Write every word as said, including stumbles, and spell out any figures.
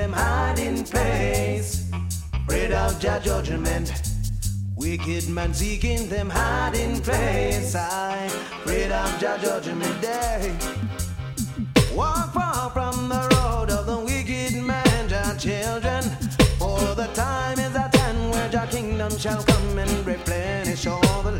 them hiding place. Afraid of Jah judgment. Wicked man seeking them hiding place. I afraid of Jah judgment day. Walk far from the road of the wicked man, Jah children. For the time is at hand where Jah kingdom shall come and replenish all the